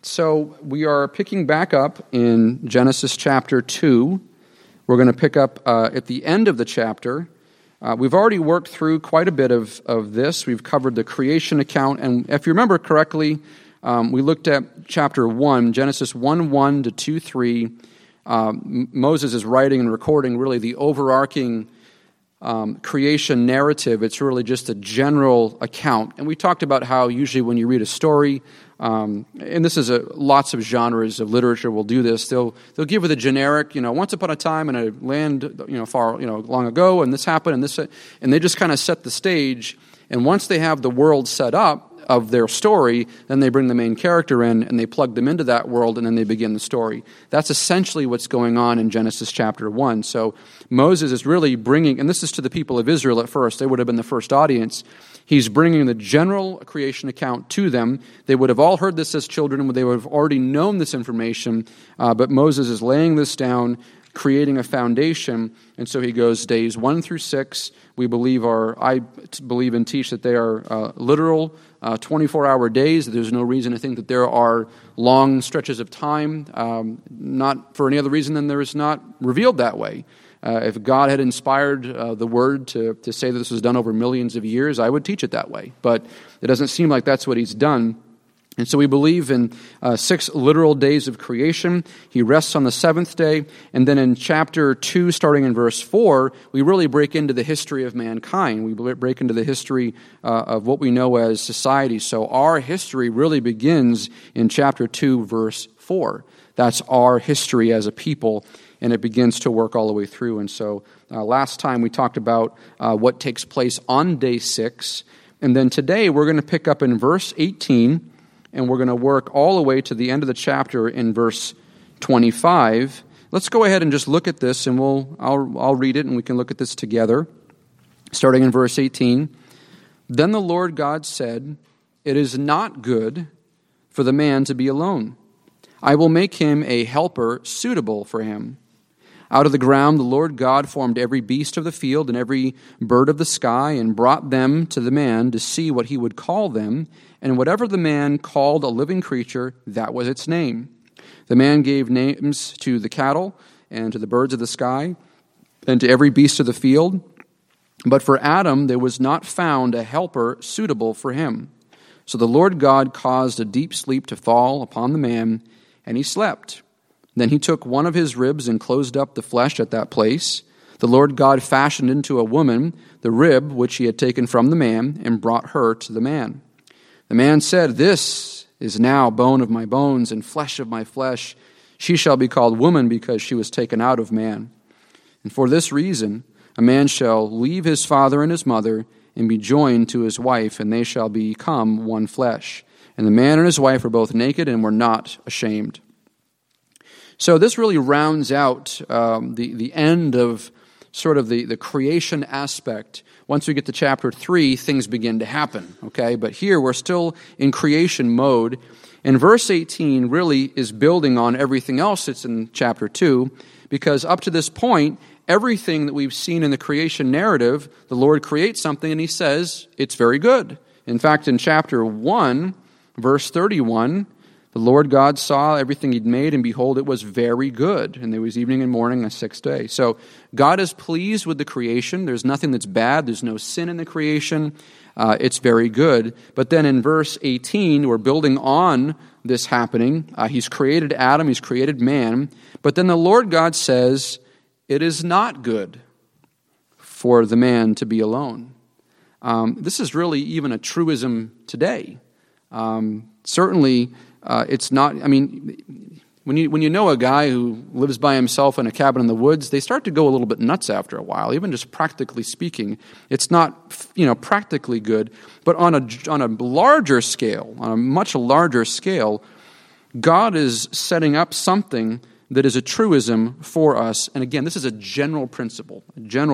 So we are picking back up in Genesis chapter 2. We're going to pick up at the end of the chapter. We've already worked through quite a bit of this. We've covered the creation account, and if you remember correctly, we looked at chapter 1, Genesis 1:1 to 2:3. Moses is writing and recording really the overarching creation narrative. It's really just a general account. And we talked about how usually when you read a story, and this is lots of genres of literature will do this, they'll give you the generic, once upon a time in a land, far, long ago, and this happened, and they just kind of set the stage. And once they have the world set up of their story, then they bring the main character in and they plug them into that world and then they begin the story. That's essentially what's going on in Genesis chapter 1. So Moses is really bringing, and this is to the people of Israel at first, they would have been the first audience. He's bringing the general creation account to them. They would have all heard this as children, they would have already known this information, but Moses is laying this down, creating a foundation. And so he goes days 1 through 6. I believe and teach that they are literal 24-hour days. There's no reason to think that there are long stretches of time, not for any other reason than there is not revealed that way. If God had inspired the Word to say that this was done over millions of years, I would teach it that way. But it doesn't seem like that's what he's done. And so we believe in 6 literal days of creation. He rests on the 7th day. And then in chapter 2, starting in verse 4, we really break into the history of mankind. We break into the history of what we know as society. So our history really begins in chapter 2, verse 4. That's our history as a people, and it begins to work all the way through. And so last time we talked about what takes place on day 6. And then today we're going to pick up in verse 18, and we're going to work all the way to the end of the chapter in verse 25. Let's go ahead and just look at this, and I'll read it, and we can look at this together. Starting in verse 18. Then the Lord God said, "It is not good for the man to be alone. I will make him a helper suitable for him." Out of the ground the Lord God formed every beast of the field and every bird of the sky, and brought them to the man to see what he would call them. And whatever the man called a living creature, that was its name. The man gave names to the cattle and to the birds of the sky and to every beast of the field. But for Adam there was not found a helper suitable for him. So the Lord God caused a deep sleep to fall upon the man, and he slept. Then he took one of his ribs and closed up the flesh at that place. The Lord God fashioned into a woman the rib which he had taken from the man, and brought her to the man. The man said, "This is now bone of my bones and flesh of my flesh. She shall be called woman, because she was taken out of man. And for this reason a man shall leave his father and his mother and be joined to his wife, and they shall become one flesh. And the man and his wife were both naked and were not ashamed." So this really rounds out the end of sort of the creation aspect. Once we get to chapter 3, things begin to happen, okay? But here we're still in creation mode. And verse 18 really is building on everything else that's in chapter 2, because up to this point, everything that we've seen in the creation narrative, the Lord creates something and he says, it's very good. In fact, in chapter 1, verse 31, the Lord God saw everything he'd made, and behold, it was very good. And there was evening and morning, a 6th day. So God is pleased with the creation. There's nothing that's bad. There's no sin in the creation. It's very good. But then in verse 18, we're building on this happening. He's created Adam. He's created man. But then the Lord God says, it is not good for the man to be alone. This is really even a truism today. Certainly, it's not, when you know a guy who lives by himself in a cabin in the woods, they start to go a little bit nuts after a while, even just practically speaking. It's not, practically good. But on a larger scale, on a much larger scale, God is setting up something that is a truism for us. And again, this is a general principle.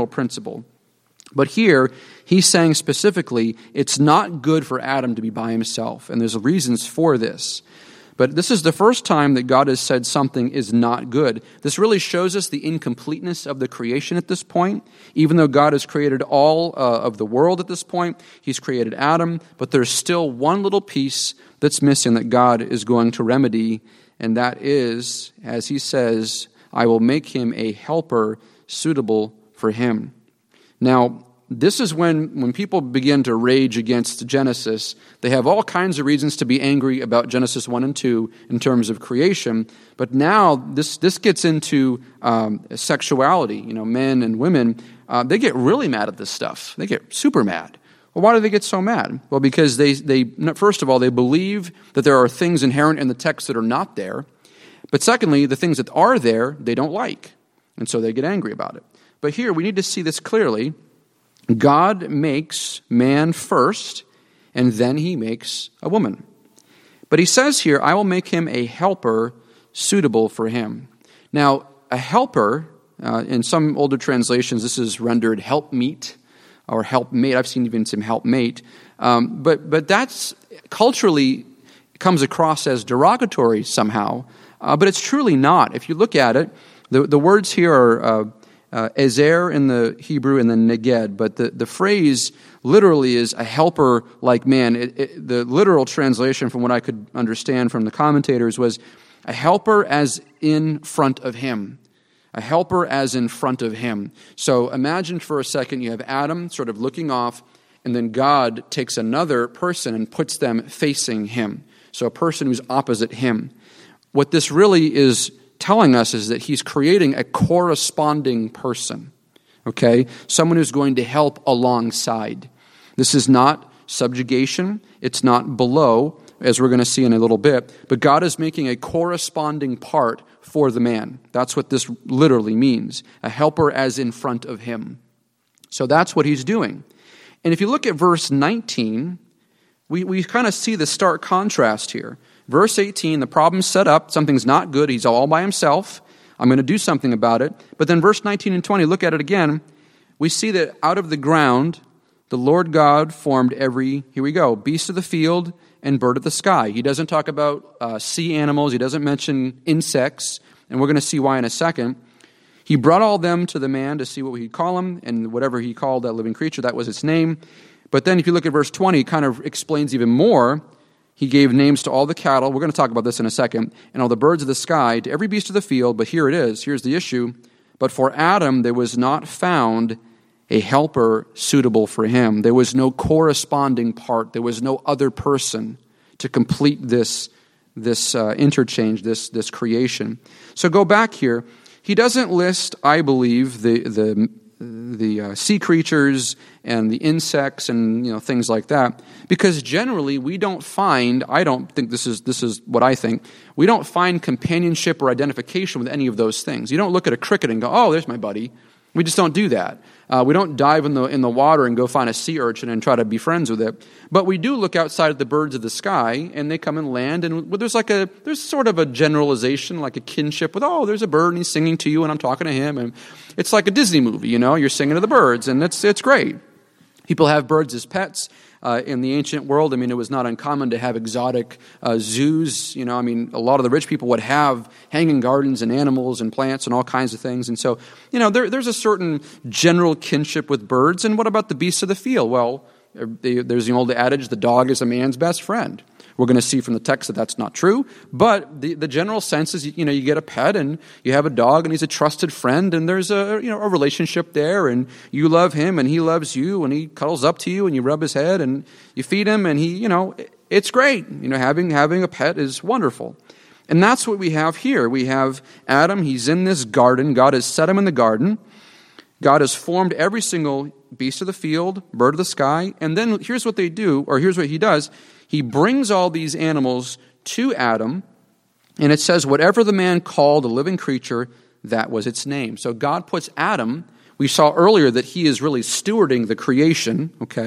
But here, he's saying specifically, it's not good for Adam to be by himself. And there's reasons for this. But this is the first time that God has said something is not good. This really shows us the incompleteness of the creation at this point. Even though God has created all of the world at this point, he's created Adam, but there's still one little piece that's missing that God is going to remedy, and that is, as he says, I will make him a helper suitable for him. Now, this is when people begin to rage against Genesis. They have all kinds of reasons to be angry about Genesis 1 and 2 in terms of creation. But now this gets into sexuality. Men and women, they get really mad at this stuff. They get super mad. Well, why do they get so mad? Well, because they first of all, they believe that there are things inherent in the text that are not there. But secondly, the things that are there, they don't like. And so they get angry about it. But here, we need to see this clearly. God makes man first, and then he makes a woman. But he says here, I will make him a helper suitable for him. Now, a helper, in some older translations, this is rendered helpmeet or helpmate. I've seen even some helpmate. But that's culturally comes across as derogatory somehow. But it's truly not. If you look at it, the words here are ezer in the Hebrew and then neged, but the phrase literally is a helper like man. The literal translation from what I could understand from the commentators was a helper as in front of him. A helper as in front of him. So imagine for a second you have Adam sort of looking off, and then God takes another person and puts them facing him. So a person who's opposite him. What this really is telling us is that he's creating a corresponding person, okay? Someone who's going to help alongside. This is not subjugation. It's not below, as we're going to see in a little bit, but God is making a corresponding part for the man. That's what this literally means, a helper as in front of him. So that's what he's doing. And if you look at verse 19, we kind of see the stark contrast here. Verse 18, the problem's set up. Something's not good. He's all by himself. I'm going to do something about it. But then verse 19 and 20, look at it again. We see that out of the ground, the Lord God formed every, here we go, beast of the field and bird of the sky. He doesn't talk about sea animals. He doesn't mention insects. And we're going to see why in a second. He brought all them to the man to see what he'd call him. And whatever he called that living creature, that was its name. But then if you look at verse 20, it kind of explains even more. He gave names to all the cattle. We're going to talk about this in a second. And all the birds of the sky, to every beast of the field. But here it is. Here's the issue. But for Adam, there was not found a helper suitable for him. There was no corresponding part. There was no other person to complete this interchange, this creation. So go back here. He doesn't list, I believe, the sea creatures and the insects and things like that, because generally we don't find, I don't think this is what I think, we don't find companionship or identification with any of those things. You don't look at a cricket and go, oh, there's my buddy. We just don't do that. We don't dive in the water and go find a sea urchin and try to be friends with it. But we do look outside at the birds of the sky, and they come and land, and there's sort of a generalization, like a kinship with, oh, there's a bird and he's singing to you and I'm talking to him, and it's like a Disney movie, you're singing to the birds, and it's great. People have birds as pets. In the ancient world, it was not uncommon to have exotic zoos. A lot of the rich people would have hanging gardens and animals and plants and all kinds of things. And so, there's a certain general kinship with birds. And what about the beasts of the field? Well, there's the old adage, the dog is a man's best friend. We're going to see from the text that that's not true, but the general sense is, you get a pet and you have a dog and he's a trusted friend and there's a relationship there and you love him and he loves you and he cuddles up to you and you rub his head and you feed him and he, it's great. Having a pet is wonderful. And that's what we have here. We have Adam, he's in this garden. God has set him in the garden. God has formed every single beast of the field, bird of the sky, and then here's what they do, or here's what he does. He brings all these animals to Adam, and it says, whatever the man called a living creature, that was its name. So God puts Adam, we saw earlier that he is really stewarding the creation, okay?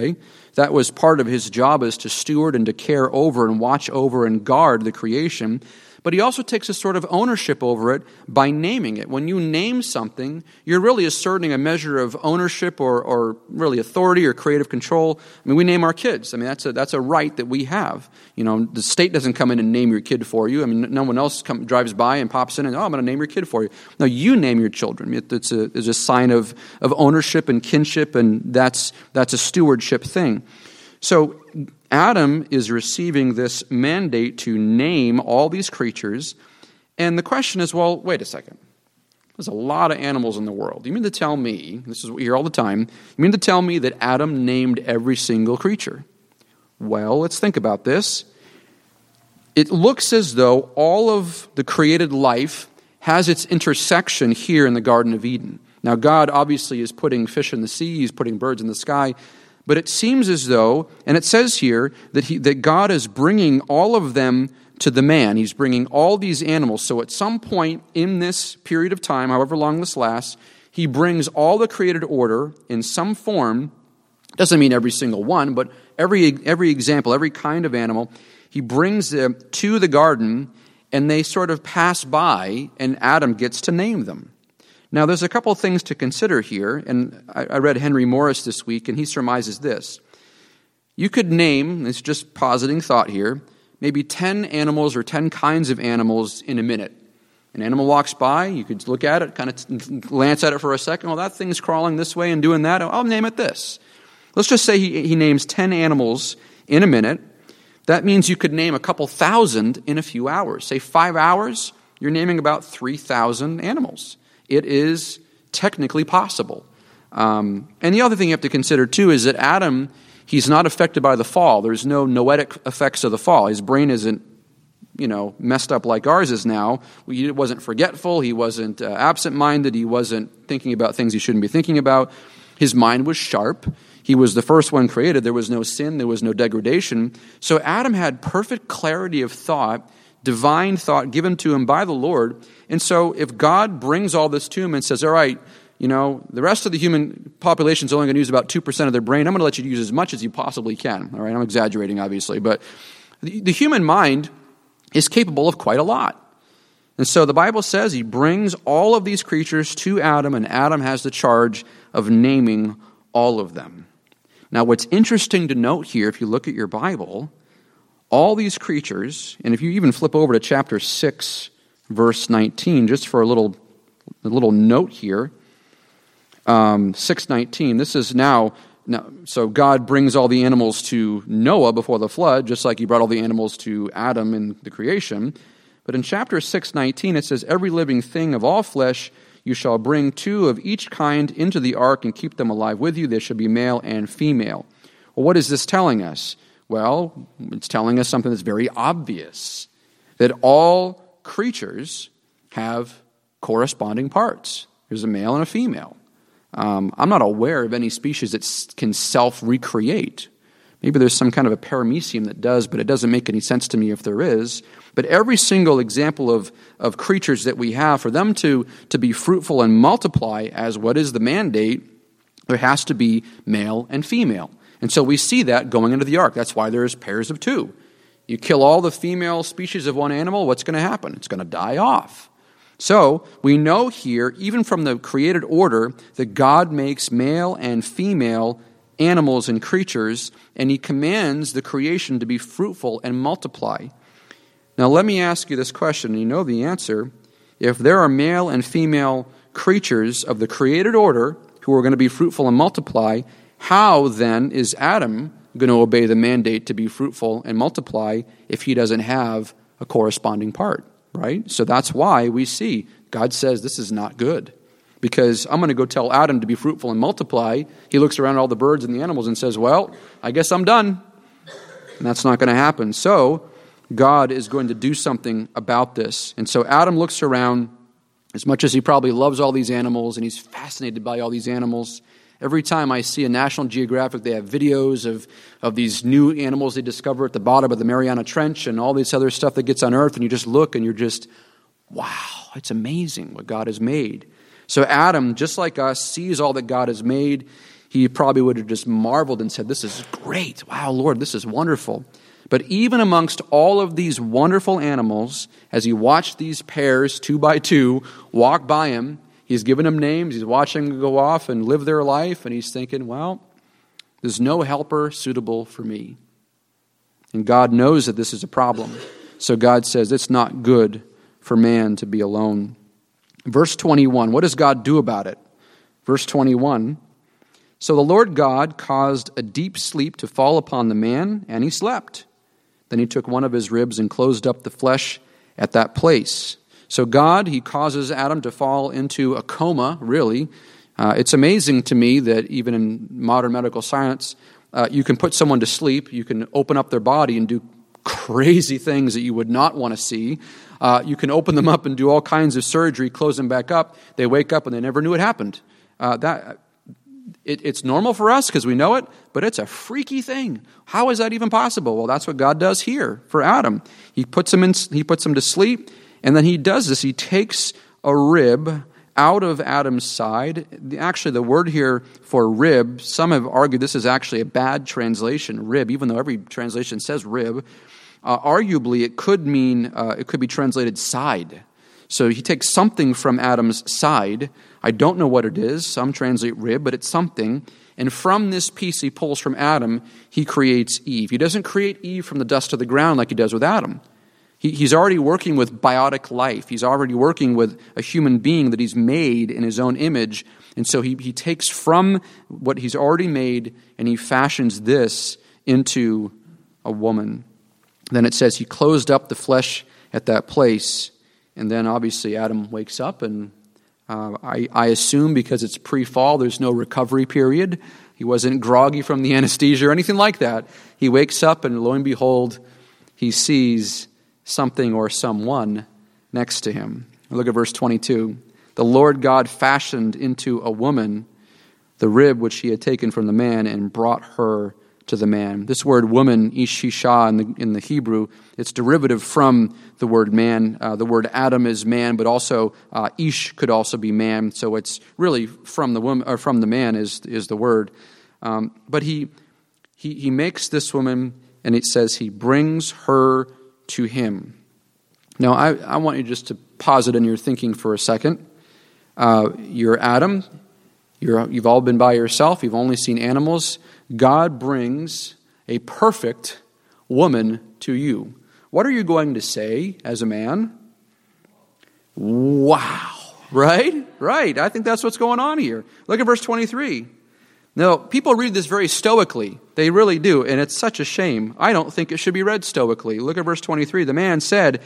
That was part of his job, is to steward and to care over and watch over and guard the creation. But he also takes a sort of ownership over it by naming it. When you name something, you're really asserting a measure of ownership or really authority or creative control. I mean, we name our kids. I mean, that's a right that we have. You know, the state doesn't come in and name your kid for you. I mean, no one else drives by and pops in and, I'm going to name your kid for you. No, you name your children. It's a sign of ownership and kinship, and that's a stewardship thing. So Adam is receiving this mandate to name all these creatures, and the question is, well, wait a second. There's a lot of animals in the world. You mean to tell me, this is what we hear all the time, you mean to tell me that Adam named every single creature? Well, let's think about this. It looks as though all of the created life has its intersection here in the Garden of Eden. Now, God obviously is putting fish in the sea, he's putting birds in the sky, but it seems as though, and it says here, that God is bringing all of them to the man. He's bringing all these animals. So at some point in this period of time, however long this lasts, he brings all the created order in some form. Doesn't mean every single one, but every example, every kind of animal, he brings them to the garden, and they sort of pass by, and Adam gets to name them. Now, there's a couple of things to consider here, and I read Henry Morris this week, and he surmises this. You could name, it's just positing thought here, maybe 10 animals or 10 kinds of animals in a minute. An animal walks by, you could look at it, kind of glance at it for a second. Well, that thing's crawling this way and doing that. I'll name it this. Let's just say he names 10 animals in a minute. That means you could name a couple thousand in a few hours. Say 5 hours, you're naming about 3,000 animals. It is technically possible. And the other thing you have to consider, too, is that Adam, he's not affected by the fall. There's no noetic effects of the fall. His brain isn't, messed up like ours is now. He wasn't forgetful. He wasn't absent-minded. He wasn't thinking about things he shouldn't be thinking about. His mind was sharp. He was the first one created. There was no sin. There was no degradation. So Adam had perfect clarity of thought, divine thought given to him by the Lord. And so if God brings all this to him and says, all right, the rest of the human population is only going to use about 2% of their brain, I'm going to let you use as much as you possibly can. All right, I'm exaggerating, obviously. But the human mind is capable of quite a lot. And so the Bible says he brings all of these creatures to Adam, and Adam has the charge of naming all of them. Now, what's interesting to note here, if you look at your Bible, all these creatures, and if you even flip over to chapter 6, verse 19, just for a little note here, 6:19, this is now, so God brings all the animals to Noah before the flood, just like he brought all the animals to Adam in the creation. But in chapter 6:19, it says, every living thing of all flesh you shall bring 2 of each kind into the ark and keep them alive with you. They shall be male and female. Well, what is this telling us? Well, it's telling us something that's very obvious, that all creatures have corresponding parts. There's a male and a female. I'm not aware of any species that can self-recreate. Maybe there's some kind of a paramecium that does, but it doesn't make any sense to me if there is. But every single example of creatures that we have, for them to be fruitful and multiply as what is the mandate, there has to be male and female. And so we see that going into the ark. That's why there's pairs of 2. You kill all the female species of one animal, what's going to happen? It's going to die off. So we know here, even from the created order, that God makes male and female animals and creatures, and he commands the creation to be fruitful and multiply. Now let me ask you this question, and you know the answer. If there are male and female creatures of the created order who are going to be fruitful and multiply, how then is Adam going to obey the mandate to be fruitful and multiply if he doesn't have a corresponding part, right? So that's why we see God says this is not good. Because I'm going to go tell Adam to be fruitful and multiply. He looks around at all the birds and the animals and says, well, I guess I'm done. And that's not going to happen. So God is going to do something about this. And so Adam looks around, as much as he probably loves all these animals and he's fascinated by all these animals. Every time I see a National Geographic, they have videos of these new animals they discover at the bottom of the Mariana Trench and all this other stuff that gets unearthed, and you just look and you're just, wow, it's amazing what God has made. So Adam, just like us, sees all that God has made. he probably would have just marveled and said, this is great. Wow, Lord, this is wonderful. But even amongst all of these wonderful animals, as he watched these pairs, 2 by 2, walk by him, he's given them names, he's watching them go off and live their life, and he's thinking, well, there's no helper suitable for me. And God knows that this is a problem. So God says it's not good for man to be alone. Verse 21, what does God do about it? Verse 21, so the Lord God caused a deep sleep to fall upon the man, and he slept. Then he took one of his ribs and closed up the flesh at that place. So God, he causes Adam to fall into a coma, really. It's amazing to me that even in modern medical science, you can put someone to sleep, you can open up their body and do crazy things that you would not want to see. You can open them up and do all kinds of surgery, close them back up. They wake up and they never knew it happened. It's normal for us because we know it, but it's a freaky thing. How is that even possible? Well, that's what God does here for Adam. He puts him to sleep, and then he does this. He takes a rib out of Adam's side. Actually, the word here for rib, some have argued this is actually a bad translation, rib, even though every translation says rib. Arguably, it could be translated side. So he takes something from Adam's side. I don't know what it is. Some translate rib, but it's something. And from this piece he pulls from Adam, he creates Eve. He doesn't create Eve from the dust of the ground like he does with Adam. He's already working with biotic life. He's already working with a human being that he's made in his own image. And so he takes from what he's already made and he fashions this into a woman. Then it says he closed up the flesh at that place. And then obviously Adam wakes up, and I assume because it's pre-fall, there's no recovery period. He wasn't groggy from the anesthesia or anything like that. He wakes up, and lo and behold, he sees something or someone next to him. Look at verse 22. The Lord God fashioned into a woman the rib which he had taken from the man and brought her to the man. This word woman, ishisha in the Hebrew, it's derivative from the word man. The word Adam is man, but also ish could also be man. So it's really from the woman or from the man is the word. But he makes this woman, and it says he brings her to him. Now I want you just to pause it in your thinking for a second. You're Adam. You've all been by yourself. You've only seen animals. God brings a perfect woman to you. What are you going to say as a man? Wow. Right? Right. I think that's what's going on here. Look at verse 23. Now, people read this very stoically. They really do, and it's such a shame. I don't think it should be read stoically. Look at verse 23. The man said,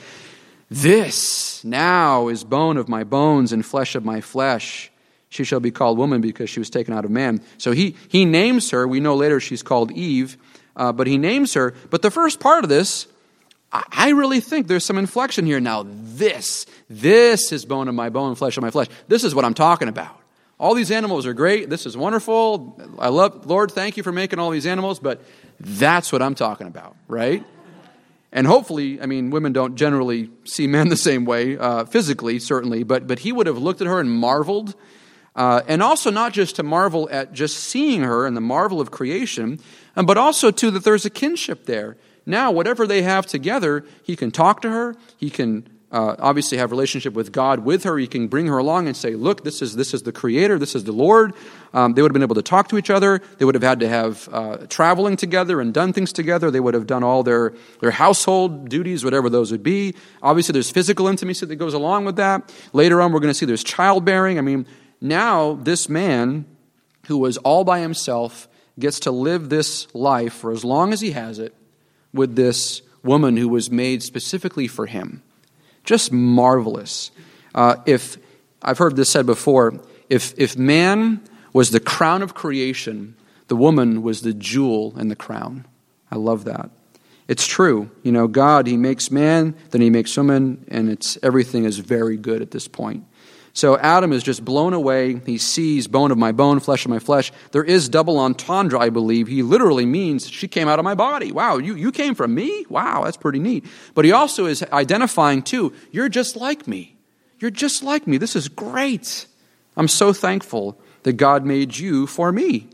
"This now is bone of my bones and flesh of my flesh. She shall be called woman because she was taken out of man." So he names her. We know later she's called Eve, but he names her. But the first part of this, I really think there's some inflection here. Now this is bone of my bone, flesh of my flesh. This is what I'm talking about. All these animals are great. This is wonderful. I love, Lord, thank you for making all these animals, but that's what I'm talking about, right? And hopefully, I mean, women don't generally see men the same way, physically, certainly, but he would have looked at her and marveled. And also not just to marvel at just seeing her and the marvel of creation, but also too that there's a kinship there. Now, whatever they have together, he can talk to her. He can obviously have a relationship with God with her. He can bring her along and say, look, this is the Creator. This is the Lord. They would have been able to talk to each other. They would have had to have traveling together and done things together. They would have done all their household duties, whatever those would be. Obviously, there's physical intimacy that goes along with that. Later on, we're going to see there's childbearing. I mean, now this man who was all by himself gets to live this life for as long as he has it with this woman who was made specifically for him. Just marvelous. If I've heard this said before, if man was the crown of creation, the woman was the jewel in the crown. I love that. It's true. You know, God, he makes man, then he makes woman, and everything is very good at this point. So Adam is just blown away. He sees bone of my bone, flesh of my flesh. There is double entendre, I believe. He literally means she came out of my body. Wow, you came from me? Wow, that's pretty neat. But he also is identifying too, you're just like me. You're just like me. This is great. I'm so thankful that God made you for me.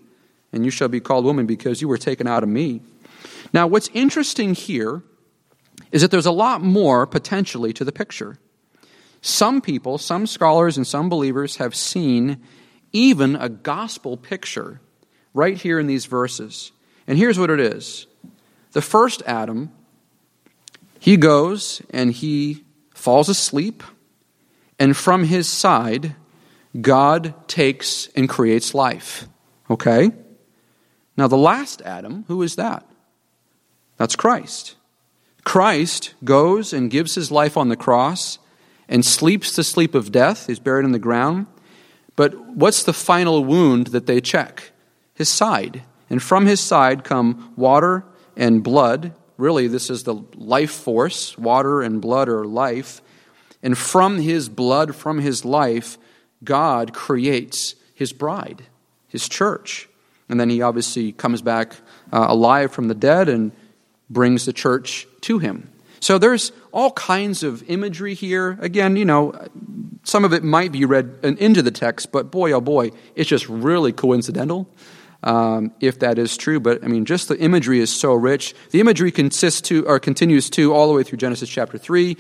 and you shall be called woman because you were taken out of me. Now, what's interesting here is that there's a lot more potentially to the picture. Some people, some scholars and some believers have seen even a gospel picture right here in these verses. And here's what it is. The first Adam, he goes and he falls asleep, and from his side, God takes and creates life. Okay? Now the last Adam, who is that? That's Christ. Christ goes and gives his life on the cross and sleeps the sleep of death. He's buried in the ground. But what's the final wound that they check? His side. And from his side come water and blood. Really, this is the life force. Water and blood are life. And from his blood, from his life, God creates his bride, his church. And then he obviously comes back alive from the dead and brings the church to him. So there's all kinds of imagery here. Again, some of it might be read into the text, but boy, oh boy, it's just really coincidental, if that is true. But just the imagery is so rich. The imagery continues all the way through Genesis chapter 3.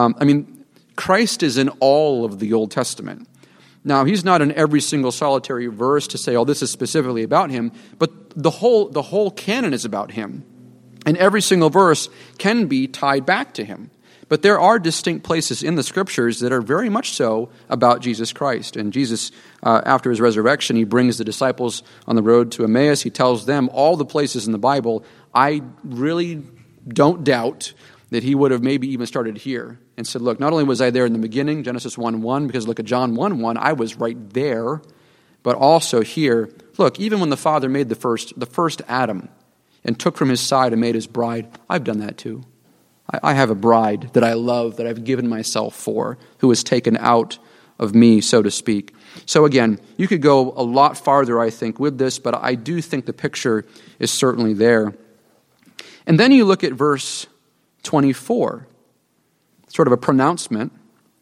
Christ is in all of the Old Testament. Now, he's not in every single solitary verse to say, oh, this is specifically about him, but the whole canon is about him. And every single verse can be tied back to him. But there are distinct places in the Scriptures that are very much so about Jesus Christ. And Jesus, after his resurrection, he brings the disciples on the road to Emmaus. He tells them all the places in the Bible. I really don't doubt that he would have maybe even started here and said, look, not only was I there in the beginning, Genesis 1:1, because look at John 1:1, I was right there, but also here, look, even when the Father made the first Adam and took from his side and made his bride, I've done that too. I have a bride that I love, that I've given myself for, who was taken out of me, so to speak. So again, you could go a lot farther, I think, with this, but I do think the picture is certainly there. And then you look at verse 24, sort of a pronouncement.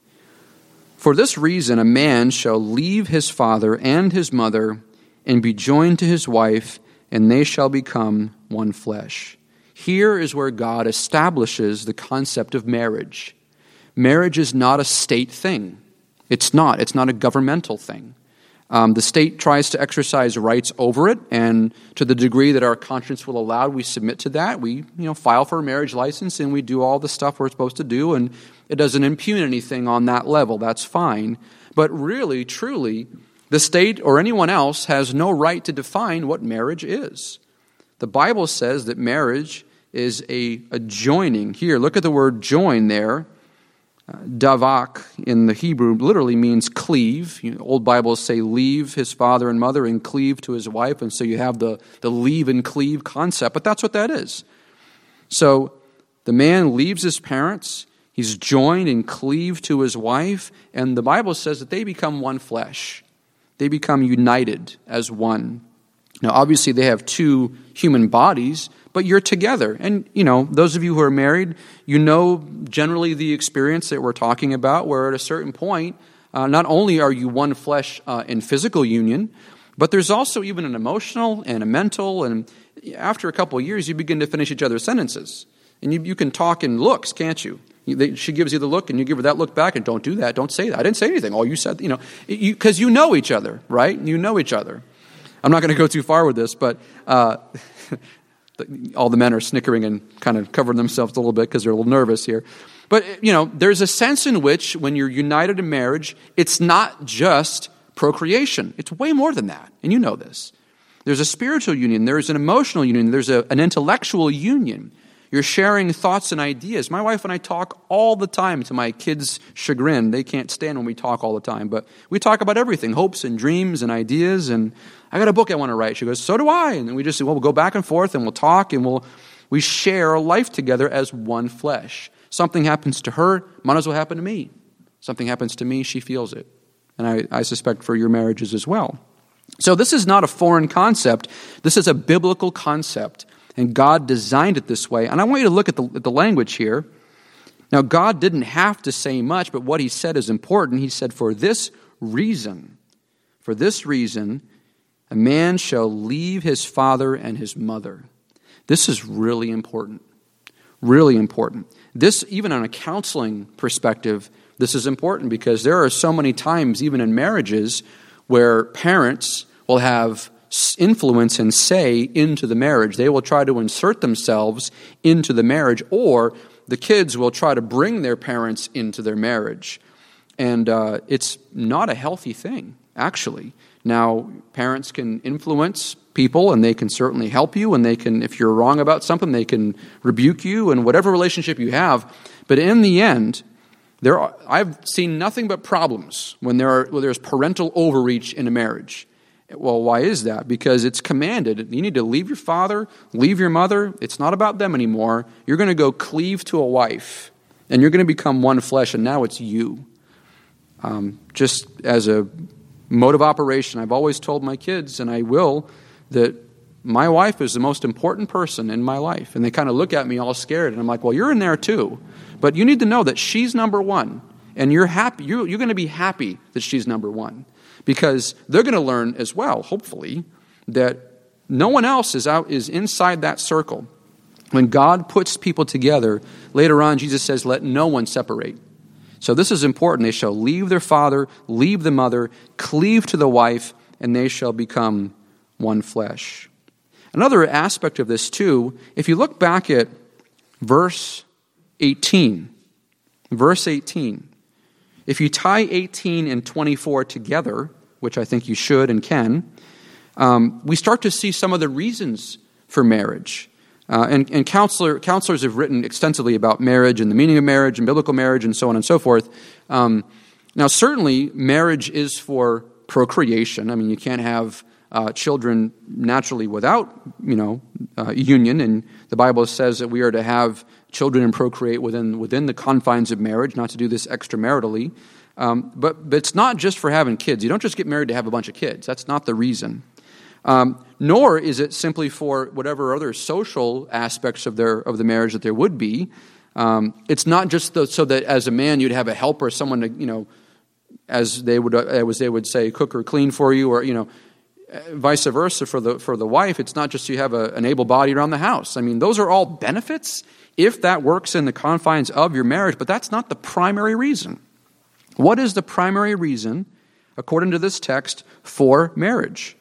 For this reason, a man shall leave his father and his mother and be joined to his wife, and they shall become one flesh. Here is where God establishes the concept of marriage. Marriage is not a state thing. It's not a governmental thing. The state tries to exercise rights over it, and to the degree that our conscience will allow, we submit to that. We file for a marriage license, and we do all the stuff we're supposed to do, and it doesn't impugn anything on that level. That's fine. But really, truly, the state or anyone else has no right to define what marriage is. The Bible says that marriage is a joining. Here, look at the word join there. Davak in the Hebrew literally means cleave. Old Bibles say leave his father and mother and cleave to his wife, and so you have the leave and cleave concept, but that's what that is. So the man leaves his parents, he's joined and cleaved to his wife, and the Bible says that they become one flesh. They become united as one. Now, obviously, they have two human bodies, but you're together. And, those of you who are married, generally the experience that we're talking about, where at a certain point, not only are you one flesh in physical union, but there's also even an emotional and a mental, and after a couple of years, you begin to finish each other's sentences. And you can talk in looks, can't you? She gives you the look, and you give her that look back, and don't do that, don't say that. I didn't say anything. Oh, you said, because you know each other, right? You know each other. I'm not going to go too far with this, but all the men are snickering and kind of covering themselves a little bit because they're a little nervous here. But, there's a sense in which when you're united in marriage, it's not just procreation. It's way more than that, and you know this. There's a spiritual union. There's an emotional union. There's an intellectual union. You're sharing thoughts and ideas. My wife and I talk all the time, to my kids' chagrin. They can't stand when we talk all the time, but we talk about everything, hopes and dreams and ideas, and I got a book I want to write. She goes, so do I. And then we just say, we'll go back and forth, and we'll talk, and we share life together as one flesh. Something happens to her, might as well happen to me. Something happens to me, she feels it. And I suspect for your marriages as well. So this is not a foreign concept. This is a biblical concept. And God designed it this way. And I want you to look at the language here. Now, God didn't have to say much, but what he said is important. He said, for this reason, A man shall leave his father and his mother. This is really important. Really important. This, even on a counseling perspective, this is important because there are so many times, even in marriages, where parents will have influence and say into the marriage. They will try to insert themselves into the marriage, or the kids will try to bring their parents into their marriage. And it's not a healthy thing, actually. Now, parents can influence people, and they can certainly help you, and they can, if you're wrong about something, they can rebuke you in whatever relationship you have. But in the end, I've seen nothing but problems when there's parental overreach in a marriage. Well, why is that? Because it's commanded. You need to leave your father, leave your mother. It's not about them anymore. You're going to go cleave to a wife, and you're going to become one flesh, and now it's you. Just as a mode of operation, I've always told my kids, and I will, that my wife is the most important person in my life. And they kind of look at me all scared, and I'm like, well, you're in there too. But you need to know that she's number one, and you're happy. You're going to be happy that she's number one, because they're going to learn as well, hopefully, that no one else is inside that circle. When God puts people together, later on Jesus says, let no one separate. So this is important. They shall leave their father, leave the mother, cleave to the wife, and they shall become one flesh. Another aspect of this too, if you look back at verse 18, if you tie 18 and 24 together, which I think you should and can, we start to see some of the reasons for marriage. And counselors have written extensively about marriage and the meaning of marriage and biblical marriage and so on and so forth. Now, certainly, marriage is for procreation. I mean, you can't have children naturally without, union. And the Bible says that we are to have children and procreate within the confines of marriage, not to do this extramaritally. But it's not just for having kids. You don't just get married to have a bunch of kids. That's not the reason. Nor is it simply for whatever other social aspects of the marriage that there would be. It's not just so that as a man you'd have a helper, someone to, as they would say, cook or clean for you, or vice versa for the wife. It's not just you have an able body around the house. I mean, those are all benefits if that works in the confines of your marriage, but that's not the primary reason. What is the primary reason, according to this text, for marriage?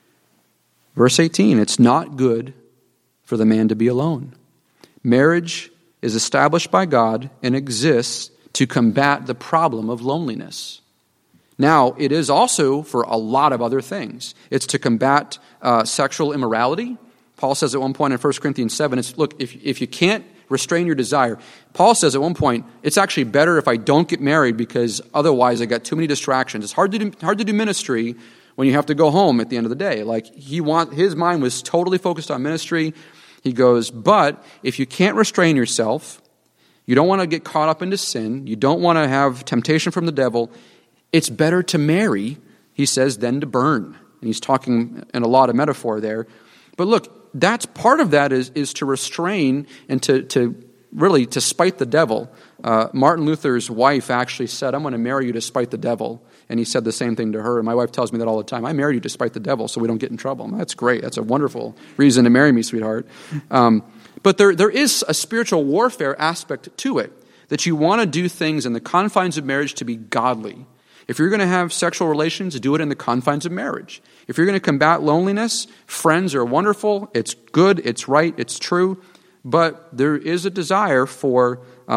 Verse 18, it's not good for the man to be alone. Marriage is established by God and exists to combat the problem of loneliness. Now, it is also for a lot of other things. It's to combat sexual immorality. Paul says at one point in 1 Corinthians 7, if you can't restrain your desire, Paul says at one point, it's actually better if I don't get married because otherwise I got too many distractions. It's hard to do ministry when you have to go home at the end of the day. Like his mind was totally focused on ministry. He goes, but if you can't restrain yourself, you don't want to get caught up into sin, you don't want to have temptation from the devil, it's better to marry, he says, than to burn. And he's talking in a lot of metaphor there. But look, that's part of that is to restrain and to really to spite the devil. Martin Luther's wife actually said, I'm going to marry you to spite the devil. And he said the same thing to her. And my wife tells me that all the time. I married you to spite the devil so we don't get in trouble. That's great. That's a wonderful reason to marry me, sweetheart. But there is a spiritual warfare aspect to it, that you want to do things in the confines of marriage to be godly. If you're going to have sexual relations, do it in the confines of marriage. If you're going to combat loneliness, friends are wonderful. It's good. It's right. It's true. But there is a desire for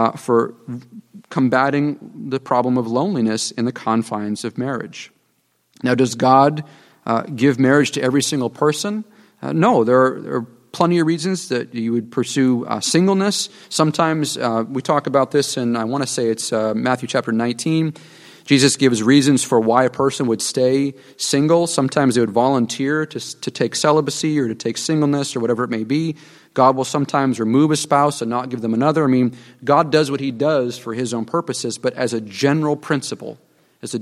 combating the problem of loneliness in the confines of marriage. Now, does God give marriage to every single person? No, there are plenty of reasons that you would pursue singleness. Sometimes we talk about this, and I want to say it's Matthew chapter 19. Jesus gives reasons for why a person would stay single. Sometimes they would volunteer to take celibacy or to take singleness or whatever it may be. God will sometimes remove a spouse and not give them another. I mean, God does what he does for his own purposes, but as a general principle, it's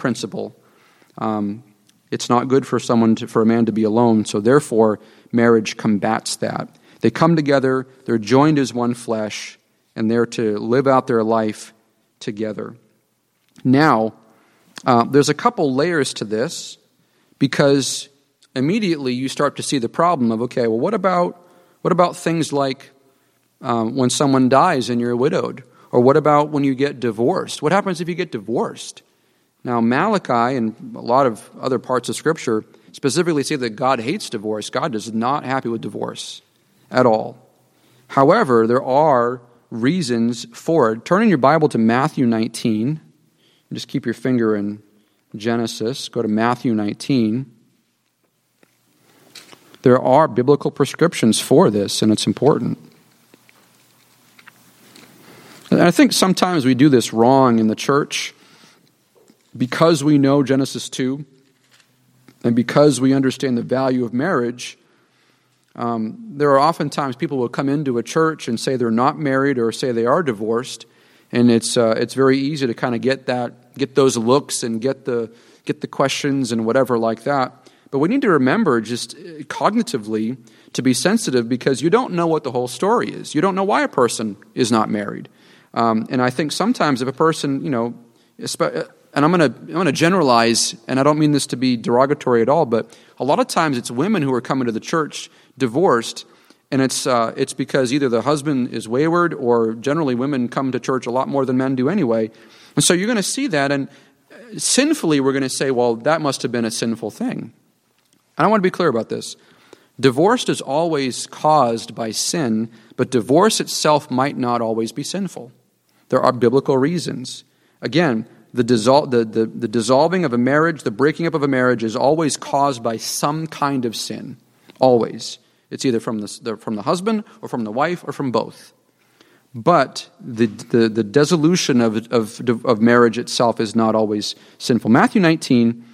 not good for a man to be alone. So therefore, marriage combats that. They come together, they're joined as one flesh, and they're to live out their life together. Now, there's a couple layers to this, because immediately you start to see the problem of, okay, well, what about things like when someone dies and you're widowed? Or what about when you get divorced? What happens if you get divorced? Now, Malachi and a lot of other parts of Scripture specifically say that God hates divorce. God is not happy with divorce at all. However, there are reasons for it. Turn in your Bible to Matthew 19. Just keep your finger in Genesis. Go to Matthew 19. There are biblical prescriptions for this, and it's important. And I think sometimes we do this wrong in the church because we know Genesis 2 and because we understand the value of marriage. There are oftentimes people will come into a church and say they're not married or say they are divorced, and it's very easy to kind of get those looks and get the questions and whatever like that. But we need to remember just cognitively to be sensitive because you don't know what the whole story is. You don't know why a person is not married. And I think sometimes if a person, and I'm going to generalize, and I don't mean this to be derogatory at all, but a lot of times it's women who are coming to the church divorced, and it's because either the husband is wayward, or generally women come to church a lot more than men do anyway. And so you're going to see that, and sinfully we're going to say, well, that must have been a sinful thing. And I want to be clear about this. Divorce is always caused by sin, but divorce itself might not always be sinful. There are biblical reasons. Again, the dissolving of a marriage, the breaking up of a marriage is always caused by some kind of sin. Always. It's either from the husband or from the wife or from both. But the dissolution of marriage itself is not always sinful. Matthew 19,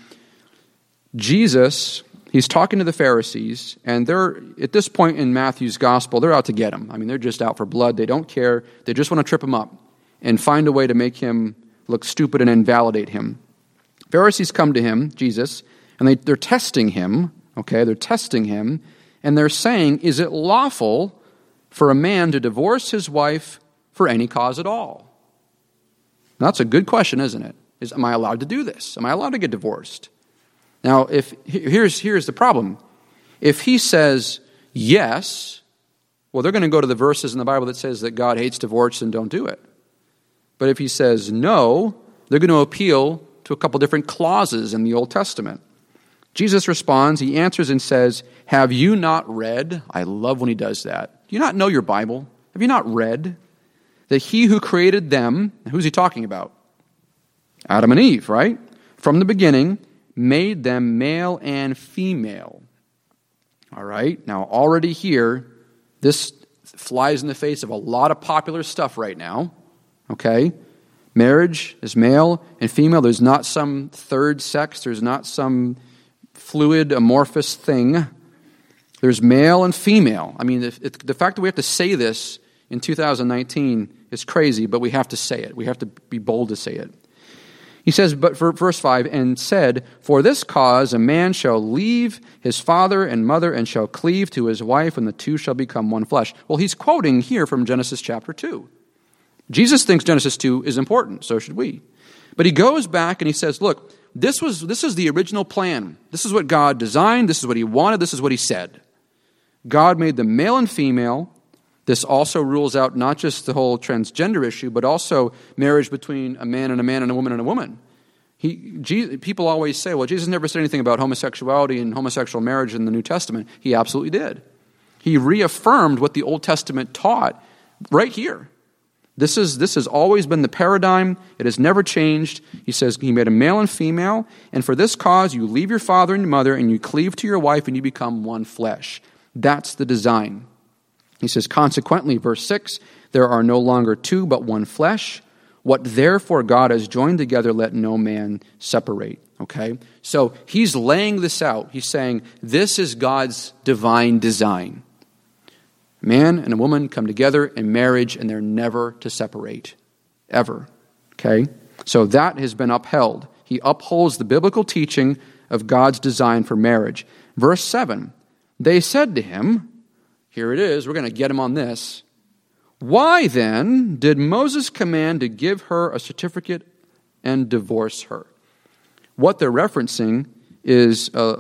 Jesus, he's talking to the Pharisees, and they're, at this point in Matthew's gospel, they're out to get him. I mean, they're just out for blood. They don't care. They just want to trip him up and find a way to make him look stupid and invalidate him. Pharisees come to him, Jesus, and they're testing him, okay? They're testing him, and they're saying, is it lawful for a man to divorce his wife for any cause at all? Now, that's a good question, isn't it? Am I allowed to do this? Am I allowed to get divorced? Now, here's the problem. If he says yes, well, they're going to go to the verses in the Bible that says that God hates divorce and don't do it. But if he says no, they're going to appeal to a couple different clauses in the Old Testament. Jesus responds, he answers and says, have you not read? I love when he does that. Do you not know your Bible? Have you not read that he who created them, who's he talking about? Adam and Eve, right? From the beginning, made them male and female. All right, now already here, this flies in the face of a lot of popular stuff right now. Okay? Marriage is male and female. There's not some third sex. There's not some fluid, amorphous thing. There's male and female. I mean, the fact that we have to say this in 2019 is crazy, but we have to say it. We have to be bold to say it. He says, but for verse 5, and said, for this cause a man shall leave his father and mother and shall cleave to his wife, and the two shall become one flesh. Well, he's quoting here from Genesis chapter 2. Jesus thinks Genesis 2 is important, so should we. But he goes back and he says, look, this is the original plan. This is what God designed. This is what he wanted. This is what he said. God made them male and female. This also rules out not just the whole transgender issue, but also marriage between a man and a woman and a woman. People always say, well, Jesus never said anything about homosexuality and homosexual marriage in the New Testament. He absolutely did. He reaffirmed what the Old Testament taught right here. This has always been the paradigm. It has never changed. He says he made a male and female, and for this cause you leave your father and your mother, and you cleave to your wife, and you become one flesh. That's the design. He says, consequently, verse 6, there are no longer two but one flesh. What therefore God has joined together, let no man separate. Okay? So he's laying this out. He's saying, this is God's divine design. A man and a woman come together in marriage, and they're never to separate. Ever. Okay? So that has been upheld. He upholds the biblical teaching of God's design for marriage. Verse 7, they said to him, here it is, we're going to get him on this. Why then did Moses command to give her a certificate and divorce her? What they're referencing is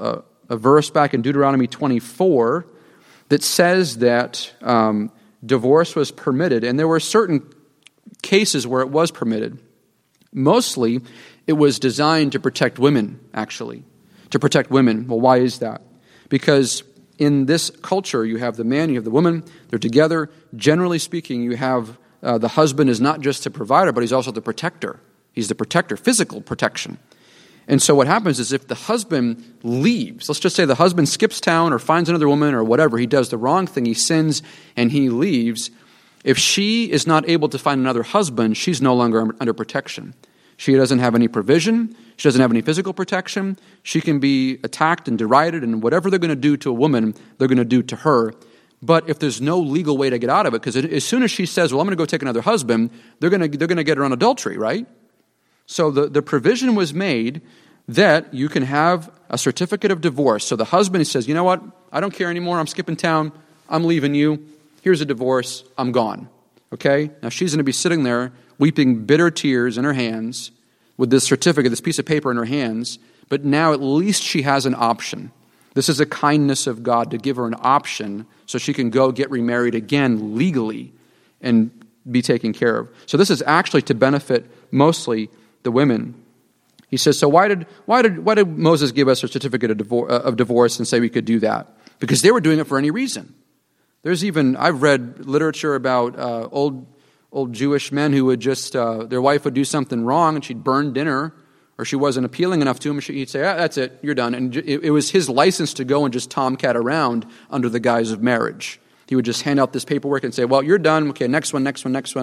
a verse back in Deuteronomy 24 that says that divorce was permitted, and there were certain cases where it was permitted. Mostly, it was designed to protect women, actually. To protect women. Well, why is that? Because in this culture, you have the man, you have the woman, they're together. Generally speaking, you have the husband is not just the provider, but he's also the protector. He's the protector, physical protection. And so what happens is if the husband leaves, let's just say the husband skips town or finds another woman or whatever, he does the wrong thing, he sins, and he leaves. If she is not able to find another husband, she's no longer under protection. She doesn't have any provision. She doesn't have any physical protection. She can be attacked and derided, and whatever they're going to do to a woman, they're going to do to her. But if there's no legal way to get out of it, because as soon as she says, well, I'm going to go take another husband, they're going to get her on adultery, right? So the provision was made that you can have a certificate of divorce. So the husband says, you know what, I don't care anymore, I'm skipping town, I'm leaving you, here's a divorce, I'm gone. Okay? Now she's going to be sitting there weeping bitter tears in her hands with this certificate, this piece of paper in her hands, but now at least she has an option. This is a kindness of God to give her an option so she can go get remarried again legally and be taken care of. So this is actually to benefit mostly the women. He says, so why did Moses give us a certificate of divorce and say we could do that? Because they were doing it for any reason. I've read literature about old Jewish men who would just, their wife would do something wrong and she'd burn dinner, or she wasn't appealing enough to him, he'd say, that's it, you're done. And it was his license to go and just tomcat around under the guise of marriage. He would just hand out this paperwork and say, well, you're done, okay, next one.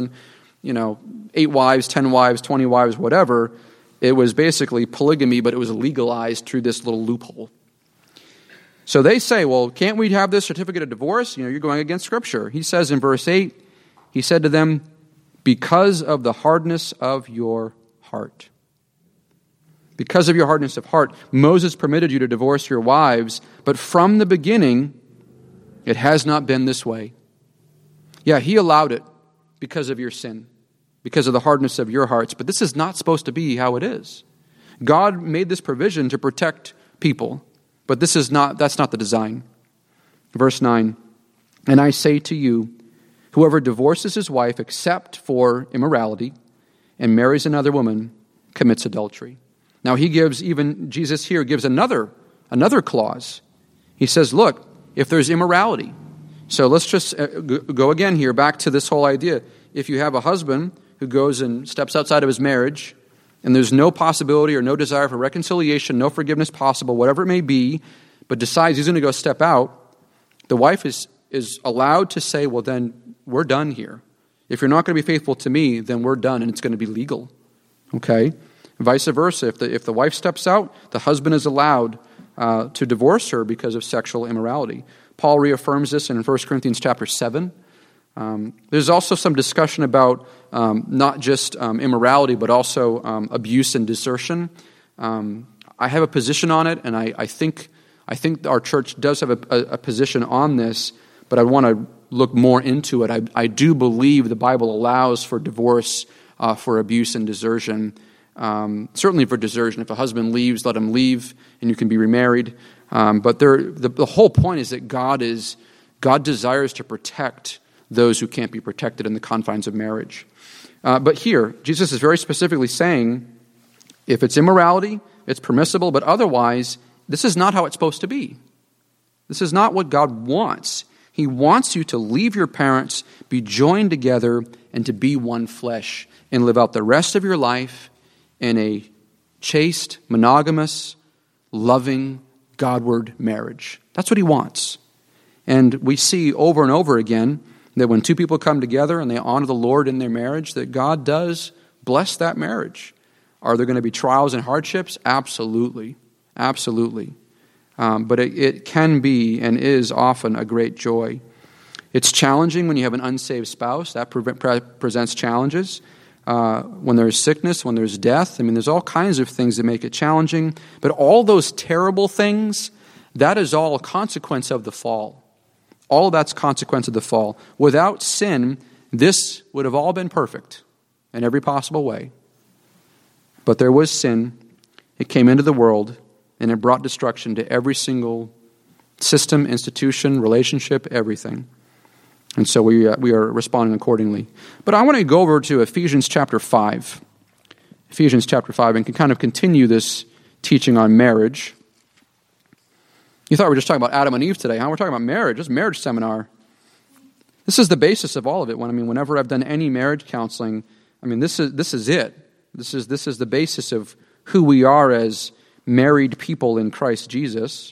8 wives, 10 wives, 20 wives, whatever. It was basically polygamy, but it was legalized through this little loophole. So they say, well, can't we have this certificate of divorce? You're going against Scripture. He says in verse 8, he said to them, because of the hardness of your heart. Because of your hardness of heart, Moses permitted you to divorce your wives, but from the beginning, it has not been this way. Yeah, he allowed it because of your sin, because of the hardness of your hearts, but this is not supposed to be how it is. God made this provision to protect people, but that's not the design. Verse 9, and I say to you, whoever divorces his wife except for immorality and marries another woman commits adultery. Now Jesus here gives another clause. He says, look, if there's immorality. So let's just go again here back to this whole idea. If you have a husband who goes and steps outside of his marriage, and there's no possibility or no desire for reconciliation, no forgiveness possible, whatever it may be, but decides he's going to go step out, the wife is allowed to say, well, then we're done here. If you're not going to be faithful to me, then we're done, and it's going to be legal. Okay? Vice versa. If the wife steps out, the husband is allowed to divorce her because of sexual immorality. Paul reaffirms this in 1 Corinthians chapter 7. There's also some discussion about not just immorality, but also abuse and desertion. I have a position on it, and I think our church does have a position on this, but I want to look more into it. I do believe the Bible allows for divorce for abuse and desertion. Certainly for desertion. If a husband leaves, let him leave, and you can be remarried. But the whole point is that God desires to protect those who can't be protected in the confines of marriage. But here, Jesus is very specifically saying, if it's immorality, it's permissible, but otherwise, this is not how it's supposed to be. This is not what God wants. He wants you to leave your parents, be joined together, and to be one flesh, and live out the rest of your life in a chaste, monogamous, loving, Godward marriage. That's what he wants. And we see over and over again that when two people come together and they honor the Lord in their marriage, that God does bless that marriage. Are there going to be trials and hardships? Absolutely. Absolutely. But it can be and is often a great joy. It's challenging when you have an unsaved spouse. That presents challenges. When there's sickness, when there's death. There's all kinds of things that make it challenging. But all those terrible things, that is all a consequence of the fall. All of that's consequence of the fall. Without sin, this would have all been perfect in every possible way. But there was sin. It came into the world. and it brought destruction to every single system, institution, relationship, everything. And so we are responding accordingly. But I want to go over to Ephesians chapter 5. Ephesians chapter 5, and can kind of continue this teaching on marriage. You thought we were just talking about Adam and Eve today, huh? We're talking about marriage. This is a marriage seminar. This is the basis of all of it. Whenever I've done any marriage counseling, this is it. This is the basis of who we are as married people in Christ Jesus.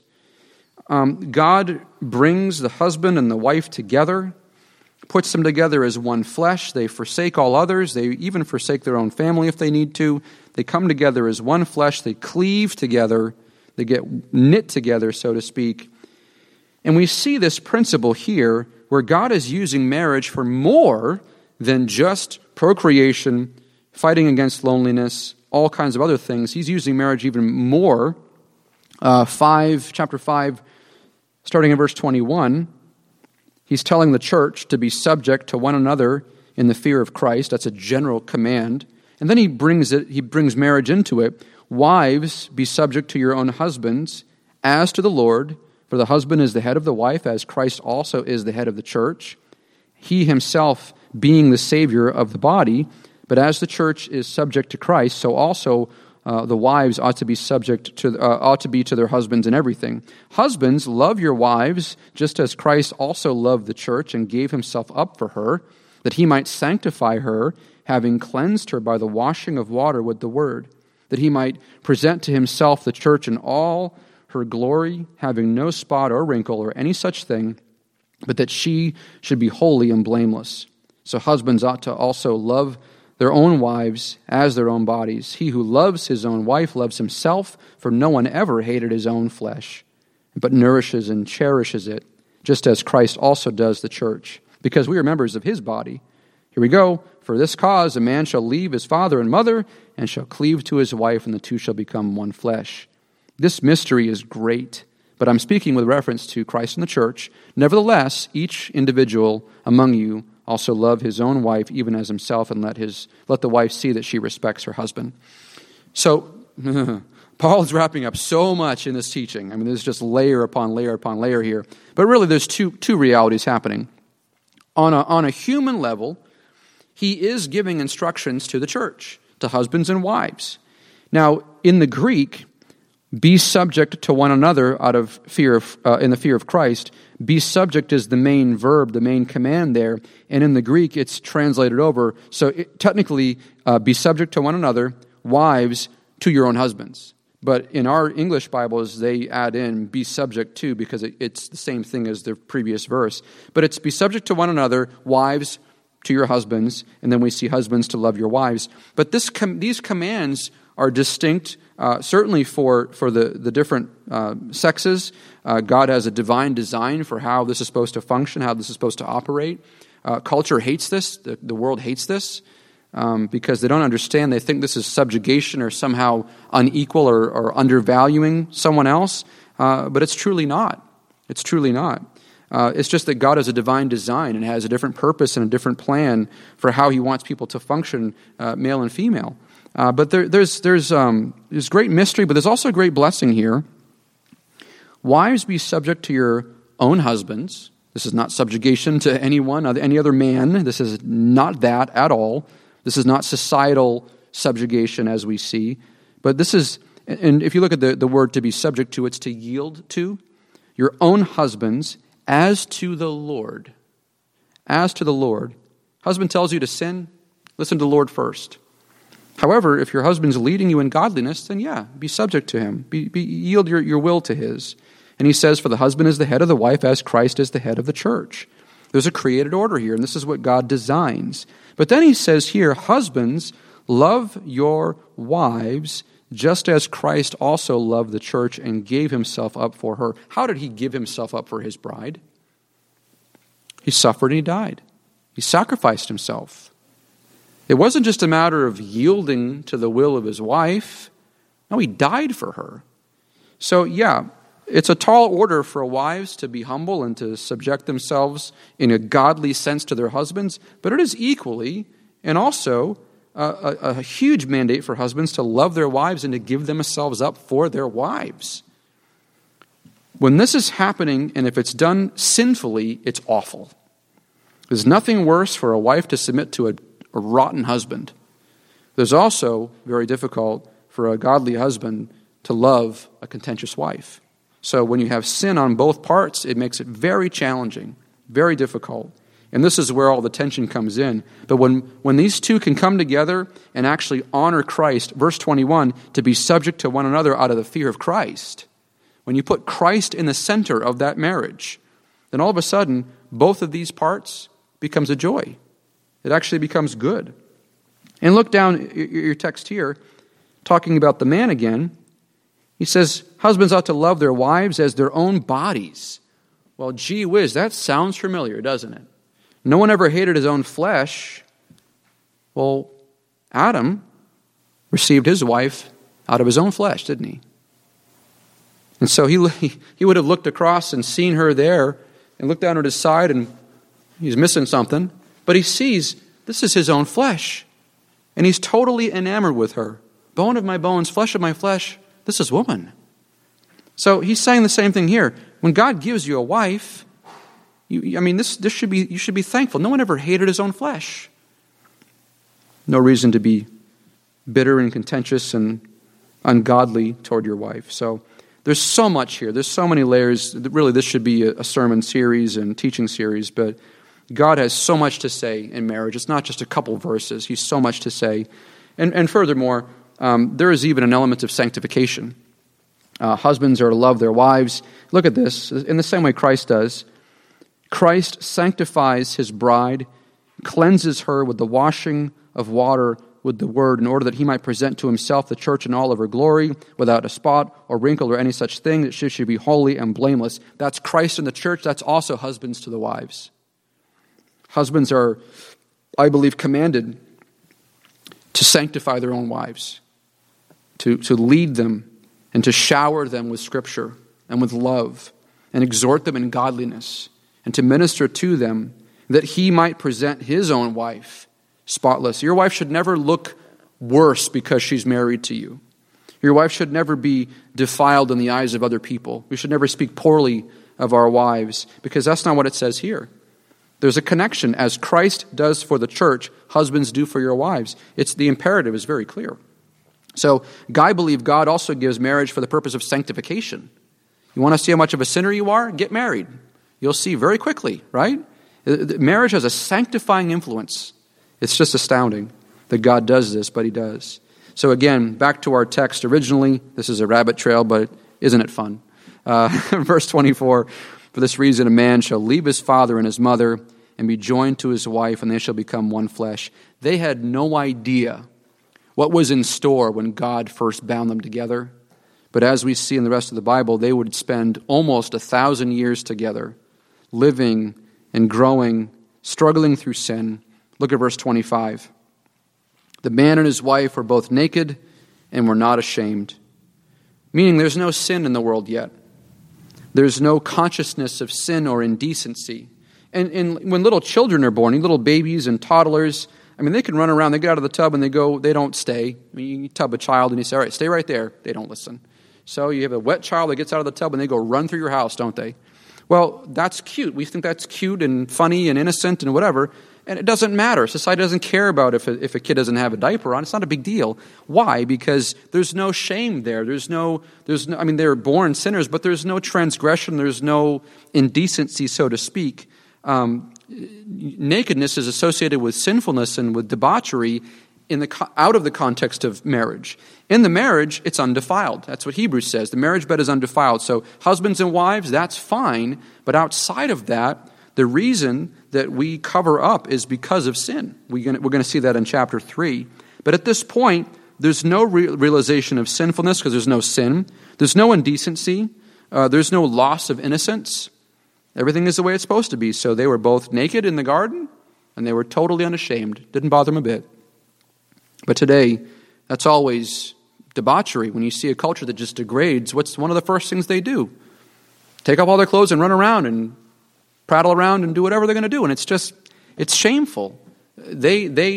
God brings the husband and the wife together, puts them together as one flesh. They forsake all others. They even forsake their own family if they need to. They come together as one flesh. They cleave together. They get knit together, so to speak. And we see this principle here where God is using marriage for more than just procreation, fighting against loneliness, all kinds of other things. He's using marriage even more. Chapter 5, starting in verse 21, he's telling the church to be subject to one another in the fear of Christ. That's a general command. And then he brings marriage into it. Wives, be subject to your own husbands, as to the Lord, for the husband is the head of the wife, as Christ also is the head of the church, he himself being the Savior of the body. But as the church is subject to Christ, so also the wives ought to be to their husbands in everything. Husbands, love your wives, just as Christ also loved the church and gave himself up for her, that he might sanctify her, having cleansed her by the washing of water with the word, that he might present to himself the church in all her glory, having no spot or wrinkle or any such thing, but that she should be holy and blameless. So husbands ought to also love their own wives as their own bodies. He who loves his own wife loves himself, for no one ever hated his own flesh, but nourishes and cherishes it, just as Christ also does the church, because we are members of his body. Here we go. For this cause a man shall leave his father and mother, and shall cleave to his wife, and the two shall become one flesh. This mystery is great, but I'm speaking with reference to Christ and the church. Nevertheless, each individual among you also love his own wife even as himself, and let the wife see that she respects her husband. So, Paul is wrapping up so much in this teaching. There's just layer upon layer upon layer here. But really, there's two realities happening. On a human level, he is giving instructions to the church, to husbands and wives. Now, in the Greek, be subject to one another out of fear in the fear of Christ. Be subject is the main verb, the main command there. And in the Greek, it's translated over. So technically, be subject to one another, wives, to your own husbands. But in our English Bibles, they add in be subject to, because it's the same thing as the previous verse. But it's be subject to one another, wives to your husbands, and then we see husbands to love your wives. But these commands are distinct, certainly for the different sexes. God has a divine design for how this is supposed to function, how this is supposed to operate. Culture hates this. The world hates this because they don't understand. They think this is subjugation or somehow unequal or undervaluing someone else. But it's truly not. It's truly not. It's just that God has a divine design and has a different purpose and a different plan for how he wants people to function, male and female. But there's great mystery, but there's also great blessing here. Wives, be subject to your own husbands. This is not subjugation to anyone, any other man. This is not that at all. This is not societal subjugation as we see. But this is, and if you look at the word to be subject to, it's to yield to. Your own husbands as to the Lord. As to the Lord. Husband tells you to sin, listen to the Lord first. However, if your husband's leading you in godliness, then be subject to him. Yield your will to his. And he says, for the husband is the head of the wife, as Christ is the head of the church. There's a created order here, and this is what God designs. But then he says here, husbands, love your wives, just as Christ also loved the church and gave himself up for her. How did he give himself up for his bride? He suffered and he died. He sacrificed himself. It wasn't just a matter of yielding to the will of his wife. No, he died for her. So, it's a tall order for wives to be humble and to subject themselves in a godly sense to their husbands, but it is equally and also a huge mandate for husbands to love their wives and to give themselves up for their wives. When this is happening, and if it's done sinfully, it's awful. There's nothing worse for a wife to submit to a rotten husband. There's also very difficult for a godly husband to love a contentious wife. So when you have sin on both parts, it makes it very challenging, very difficult. And this is where all the tension comes in. But when these two can come together and actually honor Christ, verse 21, to be subject to one another out of the fear of Christ, when you put Christ in the center of that marriage, then all of a sudden, both of these parts becomes a joy. It actually becomes good. And look down your text here, talking about the man again. He says, husbands ought to love their wives as their own bodies. Well, gee whiz, that sounds familiar, doesn't it? No one ever hated his own flesh. Well, Adam received his wife out of his own flesh, didn't he? And so he would have looked across and seen her there and looked down at his side and he's missing something. But he sees this is his own flesh. And he's totally enamored with her. Bone of my bones, flesh of my flesh, this is woman. So he's saying the same thing here. When God gives you a wife, this should be, you should be thankful. No one ever hated his own flesh. No reason to be bitter and contentious and ungodly toward your wife. So there's so much here. There's so many layers. Really, this should be a sermon series and teaching series, but God has so much to say in marriage. It's not just a couple verses. He's so much to say. And furthermore, there is even an element of sanctification. Husbands are to love their wives. Look at this. In the same way Christ does. Christ sanctifies his bride, cleanses her with the washing of water with the word, in order that he might present to himself the church in all of her glory, without a spot or wrinkle or any such thing, that she should be holy and blameless. That's Christ in the church. That's also husbands to the wives. Husbands are, I believe, commanded to sanctify their own wives, to lead them and to shower them with Scripture and with love and exhort them in godliness and to minister to them that he might present his own wife spotless. Your wife should never look worse because she's married to you. Your wife should never be defiled in the eyes of other people. We should never speak poorly of our wives because that's not what it says here. There's a connection. As Christ does for the church, husbands do for your wives. The imperative is very clear. So I believe God also gives marriage for the purpose of sanctification. You want to see how much of a sinner you are? Get married. You'll see very quickly, right? Marriage has a sanctifying influence. It's just astounding that God does this, but he does. So again, back to our text originally. This is a rabbit trail, but isn't it fun? Verse 24, for this reason a man shall leave his father and his mother and be joined to his wife, and they shall become one flesh. They had no idea what was in store when God first bound them together. But as we see in the rest of the Bible, they would spend almost 1,000 years together, living and growing, struggling through sin. Look at verse 25. The man and his wife were both naked and were not ashamed. Meaning there's no sin in the world yet. There's no consciousness of sin or indecency. And when little children are born, little babies and toddlers, they can run around, they get out of the tub and they don't stay. You tub a child and you say, all right, stay right there. They don't listen. So you have a wet child that gets out of the tub and they go run through your house, don't they? Well, that's cute. We think that's cute and funny and innocent and whatever. And it doesn't matter. Society doesn't care about if a kid doesn't have a diaper on. It's not a big deal. Why? Because there's no shame there. They're born sinners, but there's no transgression. There's no indecency, so to speak. Nakedness is associated with sinfulness and with debauchery out of the context of marriage. In the marriage, it's undefiled. That's what Hebrews says. The marriage bed is undefiled. So husbands and wives, that's fine. But outside of that, the reason that we cover up is because of sin. We're going to see that in chapter 3. But at this point, there's no realization of sinfulness because there's no sin. There's no indecency. There's no loss of innocence. Everything is the way it's supposed to be. So they were both naked in the garden, and they were totally unashamed. Didn't bother them a bit. But today, that's always debauchery. When you see a culture that just degrades, what's one of the first things they do? Take off all their clothes and run around and prattle around and do whatever they're going to do. And it's shameful. They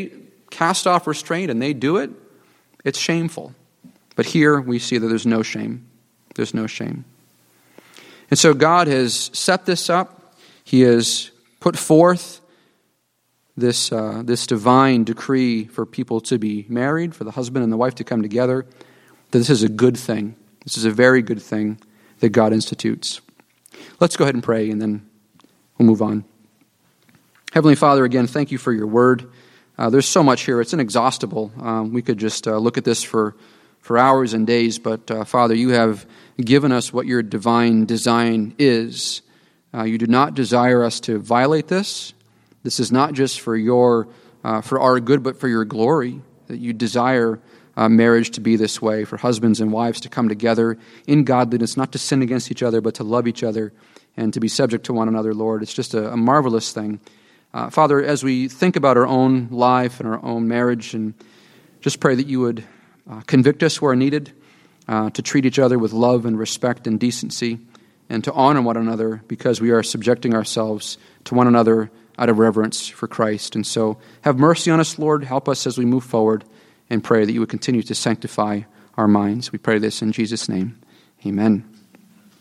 cast off restraint and they do it, it's shameful. But here we see that there's no shame. There's no shame. And so God has set this up. He has put forth this divine decree for people to be married, for the husband and the wife to come together. That this is a good thing. This is a very good thing that God institutes. Let's go ahead and pray, and then we'll move on. Heavenly Father, again, thank you for your word. There's so much here. It's inexhaustible. We could just look at this for hours and days, but Father, you have given us what your divine design is. You do not desire us to violate this. This is not just for our good, but for your glory, that you desire marriage to be this way, for husbands and wives to come together in godliness, not to sin against each other, but to love each other and to be subject to one another, Lord. It's just a marvelous thing. Father, as we think about our own life and our own marriage, and just pray that you would convict us where needed, to treat each other with love and respect and decency, and to honor one another because we are subjecting ourselves to one another out of reverence for Christ. And so have mercy on us, Lord. Help us as we move forward, and pray that you would continue to sanctify our minds. We pray this in Jesus' name. Amen.